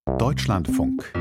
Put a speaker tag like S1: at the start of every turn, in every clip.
S1: Deutschlandfunk.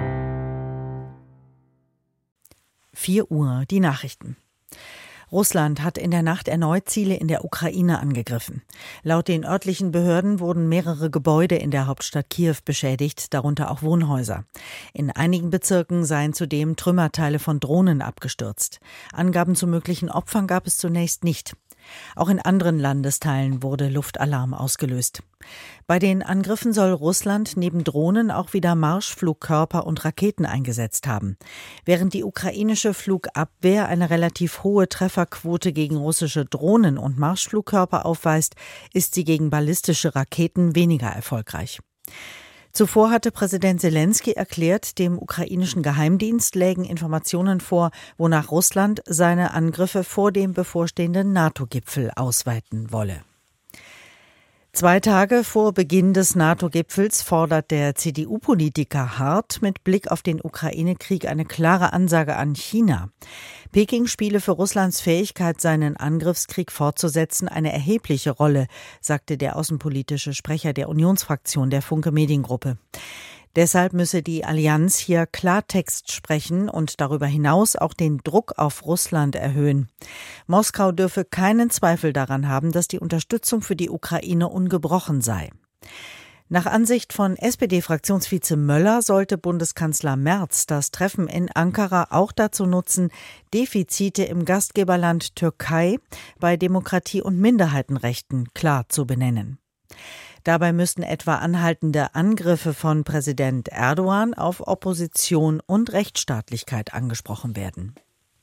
S2: 4 Uhr, die Nachrichten. Russland hat in der Nacht erneut Ziele in der Ukraine angegriffen. Laut den örtlichen Behörden wurden mehrere Gebäude in der Hauptstadt Kiew beschädigt, darunter auch Wohnhäuser. In einigen Bezirken seien zudem Trümmerteile von Drohnen abgestürzt. Angaben zu möglichen Opfern gab es zunächst nicht. Auch in anderen Landesteilen wurde Luftalarm ausgelöst. Bei den Angriffen soll Russland neben Drohnen auch wieder Marschflugkörper und Raketen eingesetzt haben. Während die ukrainische Flugabwehr eine relativ hohe Trefferquote gegen russische Drohnen und Marschflugkörper aufweist, ist sie gegen ballistische Raketen weniger erfolgreich. Zuvor hatte Präsident Selenskyj erklärt, dem ukrainischen Geheimdienst lägen Informationen vor, wonach Russland seine Angriffe vor dem bevorstehenden NATO-Gipfel ausweiten wolle. 2 Tage vor Beginn des NATO-Gipfels fordert der CDU-Politiker Hart mit Blick auf den Ukraine-Krieg eine klare Ansage an China. Peking spiele für Russlands Fähigkeit, seinen Angriffskrieg fortzusetzen, eine erhebliche Rolle, sagte der außenpolitische Sprecher der Unionsfraktion der Funke Mediengruppe. Deshalb müsse die Allianz hier Klartext sprechen und darüber hinaus auch den Druck auf Russland erhöhen. Moskau dürfe keinen Zweifel daran haben, dass die Unterstützung für die Ukraine ungebrochen sei. Nach Ansicht von SPD-Fraktionsvize Möller sollte Bundeskanzler Merz das Treffen in Ankara auch dazu nutzen, Defizite im Gastgeberland Türkei bei Demokratie- und Minderheitenrechten klar zu benennen. Dabei müssten etwa anhaltende Angriffe von Präsident Erdogan auf Opposition und Rechtsstaatlichkeit angesprochen werden.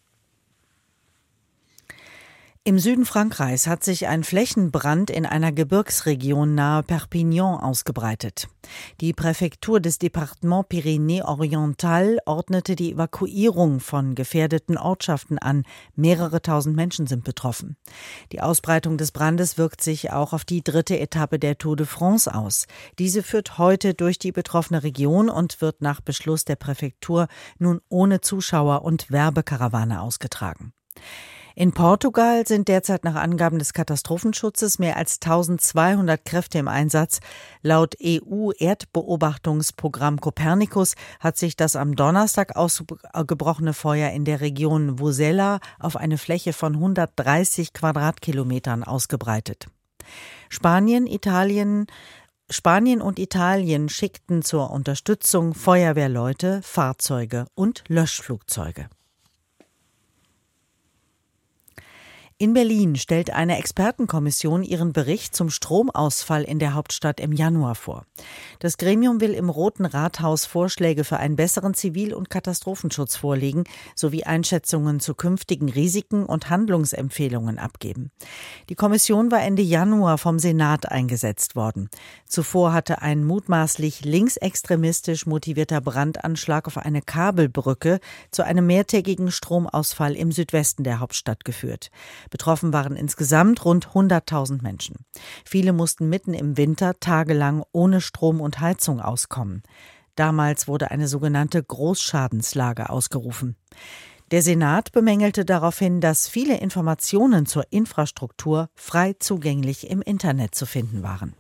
S2: Im Süden Frankreichs hat sich ein Flächenbrand in einer Gebirgsregion nahe Perpignan ausgebreitet. Die Präfektur des Département Pyrénées-Oriental ordnete die Evakuierung von gefährdeten Ortschaften an. Mehrere tausend Menschen sind betroffen. Die Ausbreitung des Brandes wirkt sich auch auf die 3. Etappe der Tour de France aus. Diese führt heute durch die betroffene Region und wird nach Beschluss der Präfektur nun ohne Zuschauer und Werbekarawane ausgetragen. In Portugal sind derzeit nach Angaben des Katastrophenschutzes mehr als 1200 Kräfte im Einsatz. Laut EU-Erdbeobachtungsprogramm Copernicus hat sich das am Donnerstag ausgebrochene Feuer in der Region Vosella auf eine Fläche von 130 Quadratkilometern ausgebreitet. Spanien und Italien schickten zur Unterstützung Feuerwehrleute, Fahrzeuge und Löschflugzeuge. In Berlin stellt eine Expertenkommission ihren Bericht zum Stromausfall in der Hauptstadt im Januar vor. Das Gremium will im Roten Rathaus Vorschläge für einen besseren Zivil- und Katastrophenschutz vorlegen, sowie Einschätzungen zu künftigen Risiken und Handlungsempfehlungen abgeben. Die Kommission war Ende Januar vom Senat eingesetzt worden. Zuvor hatte ein mutmaßlich linksextremistisch motivierter Brandanschlag auf eine Kabelbrücke zu einem mehrtägigen Stromausfall im Südwesten der Hauptstadt geführt. Betroffen waren insgesamt rund 100.000 Menschen. Viele mussten mitten im Winter tagelang ohne Strom und Heizung auskommen. Damals wurde eine sogenannte Großschadenslage ausgerufen. Der Senat bemängelte daraufhin, dass viele Informationen zur Infrastruktur frei zugänglich im Internet zu finden waren.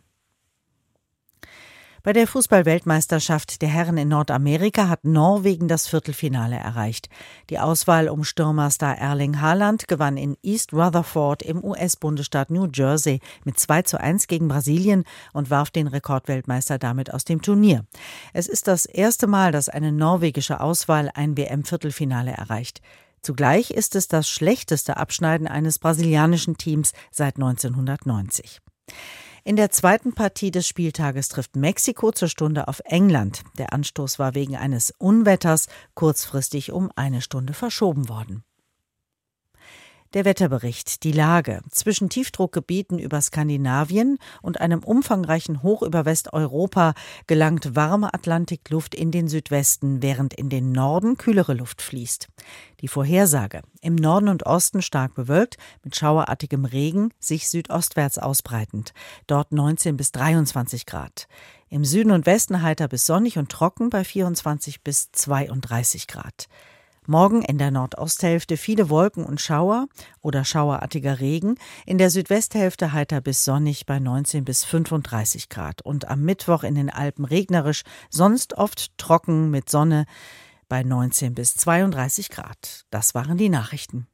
S2: Bei der Fußball-Weltmeisterschaft der Herren in Nordamerika hat Norwegen das Viertelfinale erreicht. Die Auswahl um Stürmerstar Erling Haaland gewann in East Rutherford im US-Bundesstaat New Jersey mit 2:1 gegen Brasilien und warf den Rekordweltmeister damit aus dem Turnier. Es ist das erste Mal, dass eine norwegische Auswahl ein WM-Viertelfinale erreicht. Zugleich ist es das schlechteste Abschneiden eines brasilianischen Teams seit 1990. In der zweiten Partie des Spieltages trifft Mexiko zur Stunde auf England. Der Anstoß war wegen eines Unwetters kurzfristig um 1 Stunde verschoben worden. Der Wetterbericht, die Lage. Zwischen Tiefdruckgebieten über Skandinavien und einem umfangreichen Hoch über Westeuropa gelangt warme Atlantikluft in den Südwesten, während in den Norden kühlere Luft fließt. Die Vorhersage. Im Norden und Osten stark bewölkt, mit schauerartigem Regen, sich südostwärts ausbreitend. Dort 19 bis 23 Grad. Im Süden und Westen heiter bis sonnig und trocken bei 24 bis 32 Grad. Morgen in der Nordosthälfte viele Wolken und Schauer oder schauerartiger Regen. In der Südwesthälfte heiter bis sonnig bei 19 bis 35 Grad. Und am Mittwoch in den Alpen regnerisch, sonst oft trocken mit Sonne bei 19 bis 32 Grad. Das waren die Nachrichten.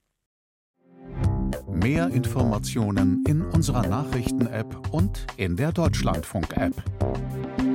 S1: Mehr Informationen in unserer Nachrichten-App und in der Deutschlandfunk-App.